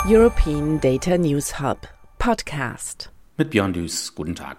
European Data News Hub Podcast. Mit Björn Düß, guten Tag.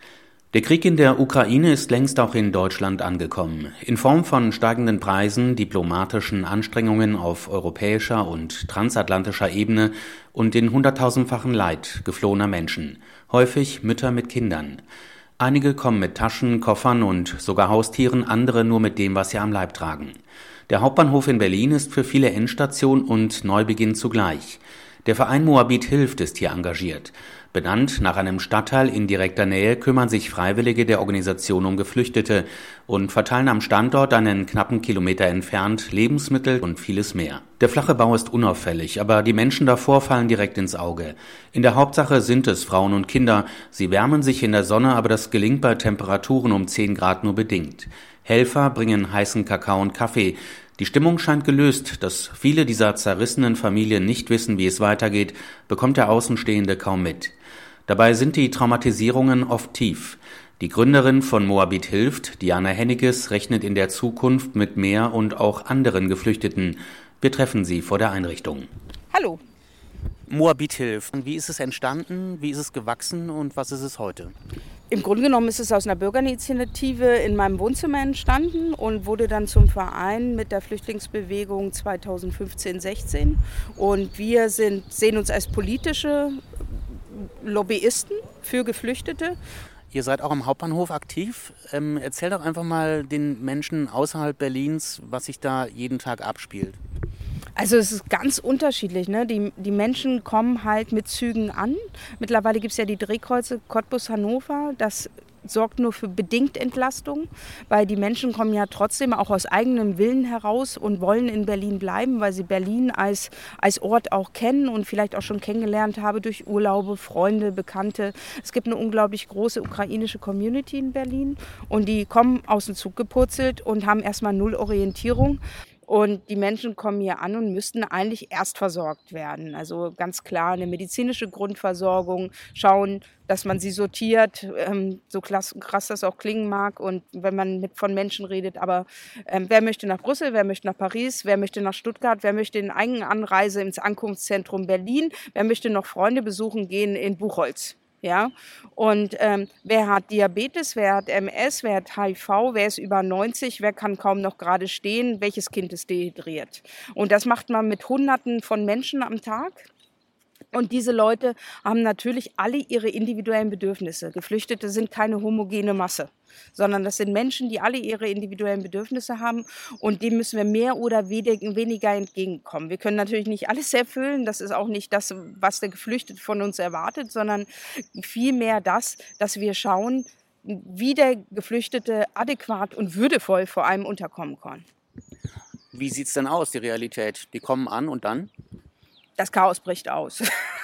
Der Krieg in der Ukraine ist längst auch in Deutschland angekommen. In Form von steigenden Preisen, diplomatischen Anstrengungen auf europäischer und transatlantischer Ebene und den hunderttausendfachen Leid geflohener Menschen, häufig Mütter mit Kindern. Einige kommen mit Taschen, Koffern und sogar Haustieren, andere nur mit dem, was sie am Leib tragen. Der Hauptbahnhof in Berlin ist für viele Endstation und Neubeginn zugleich. Der Verein Moabit hilft ist hier engagiert. Benannt nach einem Stadtteil in direkter Nähe kümmern sich Freiwillige der Organisation um Geflüchtete und verteilen am Standort einen knappen Kilometer entfernt Lebensmittel und vieles mehr. Der flache Bau ist unauffällig, aber die Menschen davor fallen direkt ins Auge. In der Hauptsache sind es Frauen und Kinder. Sie wärmen sich in der Sonne, aber das gelingt bei Temperaturen um 10 Grad nur bedingt. Helfer bringen heißen Kakao und Kaffee. Die Stimmung scheint gelöst, dass viele dieser zerrissenen Familien nicht wissen, wie es weitergeht, bekommt der Außenstehende kaum mit. Dabei sind die Traumatisierungen oft tief. Die Gründerin von Moabit hilft, Diana Henniges, rechnet in der Zukunft mit mehr und auch anderen Geflüchteten. Wir treffen sie vor der Einrichtung. Hallo. Moabit hilft. Wie ist es entstanden, wie ist es gewachsen und was ist es heute? Im Grunde genommen ist es aus einer Bürgerinitiative in meinem Wohnzimmer entstanden und wurde dann zum Verein mit der Flüchtlingsbewegung 2015-16. Und wir sehen uns als politische Lobbyisten für Geflüchtete. Ihr seid auch am Hauptbahnhof aktiv. Erzähl doch einfach mal den Menschen außerhalb Berlins, was sich da jeden Tag abspielt. Also es ist ganz unterschiedlich, ne? Die Menschen kommen halt mit Zügen an. Mittlerweile gibt es ja die Drehkreuze Cottbus-Hannover. Das sorgt nur für bedingt Entlastung, weil die Menschen kommen ja trotzdem auch aus eigenem Willen heraus und wollen in Berlin bleiben, weil sie Berlin als Ort auch kennen und vielleicht auch schon kennengelernt haben durch Urlaube, Freunde, Bekannte. Es gibt eine unglaublich große ukrainische Community in Berlin und die kommen aus dem Zug gepurzelt und haben erstmal null Orientierung. Und die Menschen kommen hier an und müssten eigentlich erst versorgt werden. Also ganz klar eine medizinische Grundversorgung, schauen, dass man sie sortiert, so krass das auch klingen mag. Und wenn man von Menschen redet, aber wer möchte nach Brüssel, wer möchte nach Paris, wer möchte nach Stuttgart, wer möchte in Eigenanreise ins Ankunftszentrum Berlin, wer möchte noch Freunde besuchen gehen in Buchholz. Ja, und wer hat Diabetes, wer hat MS, wer hat HIV, wer ist über 90, wer kann kaum noch gerade stehen, welches Kind ist dehydriert. Und das macht man mit Hunderten von Menschen am Tag. Und diese Leute haben natürlich alle ihre individuellen Bedürfnisse. Geflüchtete sind keine homogene Masse, sondern das sind Menschen, die alle ihre individuellen Bedürfnisse haben und dem müssen wir mehr oder weniger entgegenkommen. Wir können natürlich nicht alles erfüllen, das ist auch nicht das, was der Geflüchtete von uns erwartet, sondern vielmehr das, dass wir schauen, wie der Geflüchtete adäquat und würdevoll vor allem unterkommen kann. Wie sieht es denn aus, die Realität? Die kommen an und dann? Das Chaos bricht aus.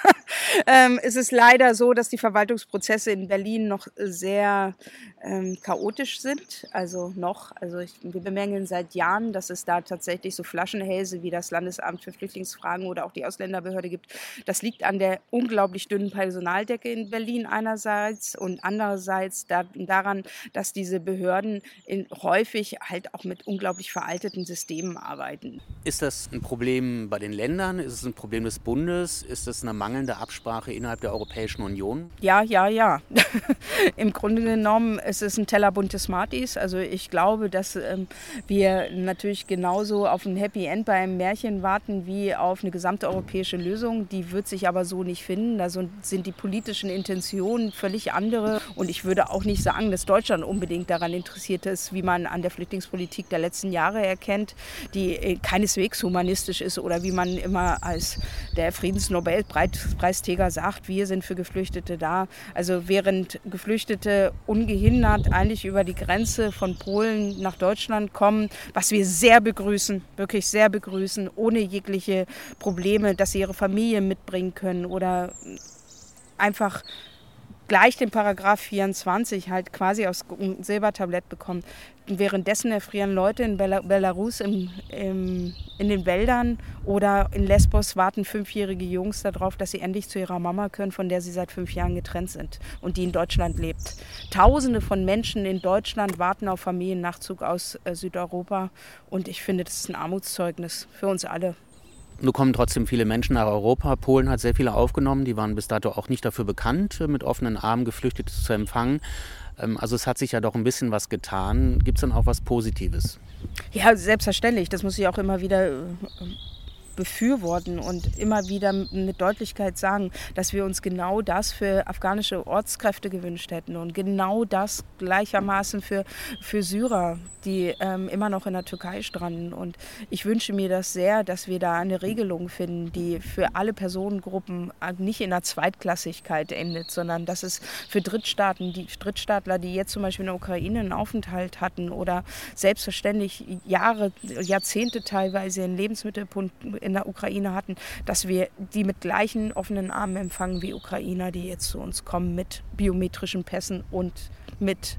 Es ist leider so, dass die Verwaltungsprozesse in Berlin noch sehr chaotisch sind. Wir bemängeln seit Jahren, dass es da tatsächlich so Flaschenhälse wie das Landesamt für Flüchtlingsfragen oder auch die Ausländerbehörde gibt. Das liegt an der unglaublich dünnen Personaldecke in Berlin einerseits und andererseits daran, dass diese Behörden häufig halt auch mit unglaublich veralteten Systemen arbeiten. Ist das ein Problem bei den Ländern? Ist es ein Problem des Bundes? Ist es eine mangelnde Absprache innerhalb der Europäischen Union? Ja. Im Grunde genommen ist es ein Teller bunte Smarties. Also ich glaube, dass wir natürlich genauso auf ein Happy End bei einem Märchen warten wie auf eine gesamte europäische Lösung. Die wird sich aber so nicht finden. Da sind die politischen Intentionen völlig andere. Und ich würde auch nicht sagen, dass Deutschland unbedingt daran interessiert ist, wie man an der Flüchtlingspolitik der letzten Jahre erkennt, die keineswegs humanistisch ist oder wie man immer als der Friedensnobelpreisträger sagt, wir sind für Geflüchtete da. Also während Geflüchtete ungehindert eigentlich über die Grenze von Polen nach Deutschland kommen, was wir sehr begrüßen, wirklich sehr begrüßen, ohne jegliche Probleme, dass sie ihre Familie mitbringen können oder einfach gleich den Paragraph 24 halt quasi aufs Silbertablett bekommen. Währenddessen erfrieren Leute in Belarus in den Wäldern oder in Lesbos warten 5-jährige Jungs darauf, dass sie endlich zu ihrer Mama können, von der sie seit 5 Jahren getrennt sind und die in Deutschland lebt. Tausende von Menschen in Deutschland warten auf Familiennachzug aus Südeuropa und ich finde, das ist ein Armutszeugnis für uns alle. Nur kommen trotzdem viele Menschen nach Europa. Polen hat sehr viele aufgenommen, die waren bis dato auch nicht dafür bekannt, mit offenen Armen Geflüchtete zu empfangen. Also es hat sich ja doch ein bisschen was getan. Gibt es dann auch was Positives? Ja, selbstverständlich. Das muss ich auch immer wieder befürworten und immer wieder mit Deutlichkeit sagen, dass wir uns genau das für afghanische Ortskräfte gewünscht hätten und genau das gleichermaßen für Syrer, die immer noch in der Türkei stranden. Und ich wünsche mir das sehr, dass wir da eine Regelung finden, die für alle Personengruppen nicht in der Zweitklassigkeit endet, sondern dass es für Drittstaatler, die jetzt zum Beispiel in der Ukraine einen Aufenthalt hatten oder selbstverständlich Jahrzehnte teilweise in Lebensmittelpunkt in der Ukraine hatten, dass wir die mit gleichen offenen Armen empfangen wie Ukrainer, die jetzt zu uns kommen mit biometrischen Pässen und mit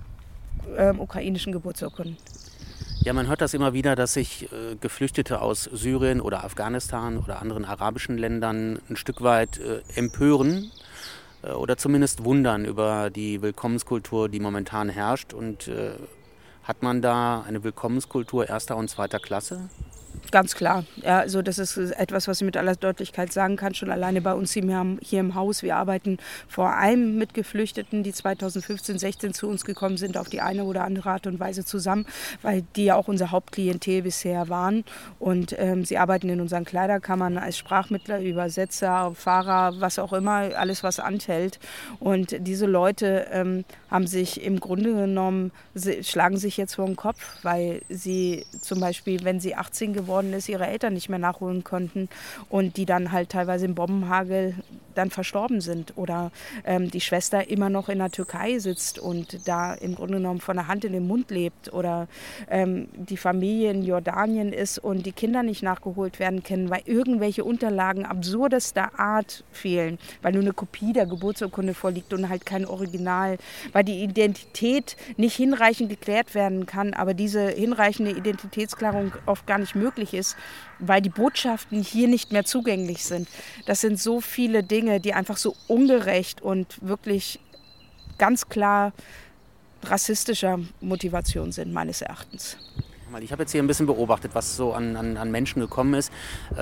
ukrainischen Geburtsurkunden. Ja, man hört das immer wieder, dass sich Geflüchtete aus Syrien oder Afghanistan oder anderen arabischen Ländern ein Stück weit empören oder zumindest wundern über die Willkommenskultur, die momentan herrscht. Und hat man da eine Willkommenskultur erster und zweiter Klasse? Ganz klar. Ja, also das ist etwas, was ich mit aller Deutlichkeit sagen kann, schon alleine bei uns hier im Haus. Wir arbeiten vor allem mit Geflüchteten, die 2015, 16 zu uns gekommen sind, auf die eine oder andere Art und Weise zusammen, weil die ja auch unser Hauptklientel bisher waren. Und sie arbeiten in unseren Kleiderkammern als Sprachmittler, Übersetzer, Fahrer, was auch immer, alles was anfällt. Und diese Leute haben sich im Grunde genommen, schlagen sich jetzt vor den Kopf, weil sie zum Beispiel, wenn sie 18 geworden ist, ihre Eltern nicht mehr nachholen konnten und die dann halt teilweise im Bombenhagel dann verstorben sind oder die Schwester immer noch in der Türkei sitzt und da im Grunde genommen von der Hand in den Mund lebt oder die Familie in Jordanien ist und die Kinder nicht nachgeholt werden können, weil irgendwelche Unterlagen absurdester Art fehlen, weil nur eine Kopie der Geburtsurkunde vorliegt und halt kein Original, weil die Identität nicht hinreichend geklärt werden kann, aber diese hinreichende Identitätsklärung oft gar nicht möglich ist, weil die Botschaften hier nicht mehr zugänglich sind. Das sind so viele Dinge, die einfach so ungerecht und wirklich ganz klar rassistischer Motivation sind, meines Erachtens. Ich habe jetzt hier ein bisschen beobachtet, was so an Menschen gekommen ist.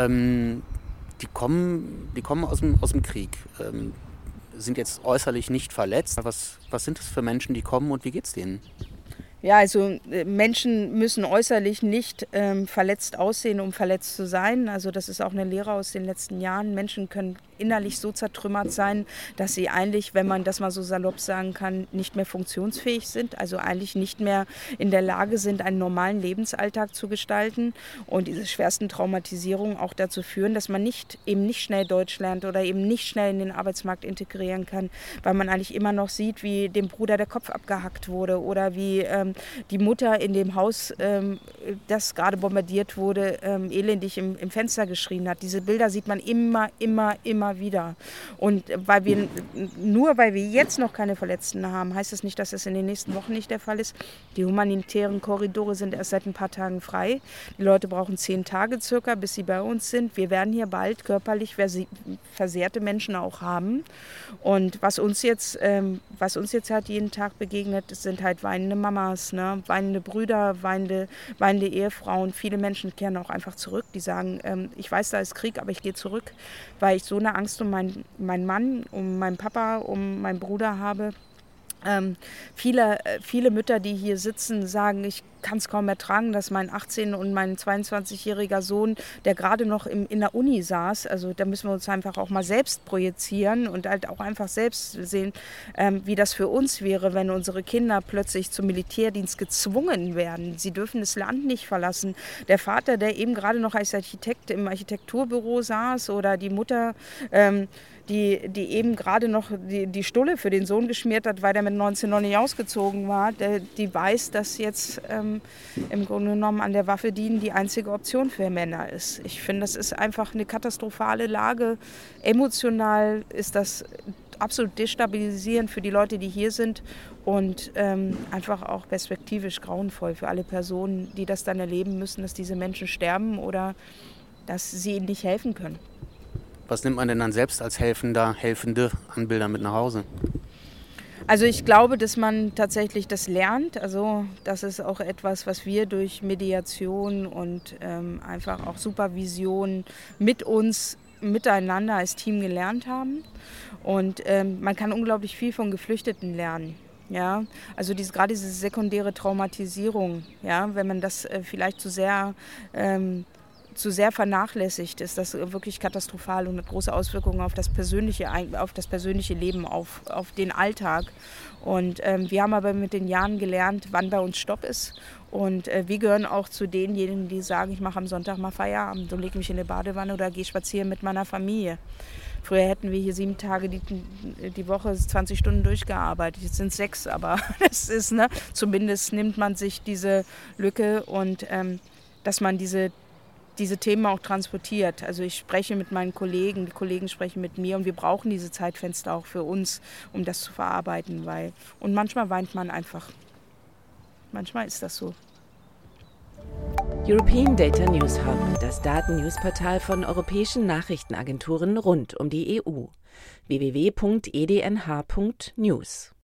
Die kommen aus dem Krieg, sind jetzt äußerlich nicht verletzt. Was sind das für Menschen, die kommen und wie geht's denen? Ja, also Menschen müssen äußerlich nicht verletzt aussehen, um verletzt zu sein. Also das ist auch eine Lehre aus den letzten Jahren. Menschen können innerlich so zertrümmert sein, dass sie eigentlich, wenn man das mal so salopp sagen kann, nicht mehr funktionsfähig sind. Also eigentlich nicht mehr in der Lage sind, einen normalen Lebensalltag zu gestalten. Und diese schwersten Traumatisierungen auch dazu führen, dass man eben nicht schnell Deutsch lernt oder eben nicht schnell in den Arbeitsmarkt integrieren kann, weil man eigentlich immer noch sieht, wie dem Bruder der Kopf abgehackt wurde oder wie die Mutter in dem Haus, das gerade bombardiert wurde, elendig im Fenster geschrien hat. Diese Bilder sieht man immer wieder. Und weil wir jetzt noch keine Verletzten haben, heißt das nicht, dass es in den nächsten Wochen nicht der Fall ist. Die humanitären Korridore sind erst seit ein paar Tagen frei. Die Leute brauchen 10 Tage circa, bis sie bei uns sind. Wir werden hier bald körperlich versehrte Menschen auch haben. Und was uns jetzt halt jeden Tag begegnet, sind halt weinende Mamas, ne? Weinende Brüder, weinende Ehefrauen. Viele Menschen kehren auch einfach zurück, die sagen, ich weiß, da ist Krieg, aber ich gehe zurück, weil ich so eine Angst um meinen Mann, um meinen Papa, um meinen Bruder habe. Viele Mütter, die hier sitzen, sagen, ich kann es kaum ertragen, dass mein 18- und mein 22-jähriger Sohn, der gerade noch in der Uni saß, also da müssen wir uns einfach auch mal selbst projizieren und halt auch einfach selbst sehen, wie das für uns wäre, wenn unsere Kinder plötzlich zum Militärdienst gezwungen werden. Sie dürfen das Land nicht verlassen. Der Vater, der eben gerade noch als Architekt im Architekturbüro saß oder die Mutter, die eben gerade noch die Stulle für den Sohn geschmiert hat, weil der mit 19 noch nicht ausgezogen war, die weiß, dass jetzt im Grunde genommen an der Waffe dienen die einzige Option für Männer ist. Ich finde, das ist einfach eine katastrophale Lage. Emotional ist das absolut destabilisierend für die Leute, die hier sind und einfach auch perspektivisch grauenvoll für alle Personen, die das dann erleben müssen, dass diese Menschen sterben oder dass sie ihnen nicht helfen können. Was nimmt man denn dann selbst als Helfende an Bildern mit nach Hause? Also ich glaube, dass man tatsächlich das lernt. Also das ist auch etwas, was wir durch Mediation und einfach auch Supervision mit uns miteinander als Team gelernt haben. Und man kann unglaublich viel von Geflüchteten lernen. Ja, also gerade diese sekundäre Traumatisierung, ja, wenn man das vielleicht zu sehr vernachlässigt, ist das wirklich katastrophal und hat große Auswirkungen auf das persönliche Leben, auf den Alltag. Und wir haben aber mit den Jahren gelernt, wann bei uns Stopp ist. Und wir gehören auch zu denjenigen, die sagen, ich mache am Sonntag mal Feierabend und lege mich in eine Badewanne oder gehe spazieren mit meiner Familie. Früher hätten wir hier 7 Tage die Woche 20 Stunden durchgearbeitet. Jetzt sind es 6, aber das ist, zumindest nimmt man sich diese Lücke und dass man diese Themen auch transportiert. Also ich spreche mit meinen Kollegen, die Kollegen sprechen mit mir und wir brauchen diese Zeitfenster auch für uns, um das zu verarbeiten. Und manchmal weint man einfach. Manchmal ist das so. European Data News Hub, das Daten-News-Portal von europäischen Nachrichtenagenturen rund um die EU. www.ednh.news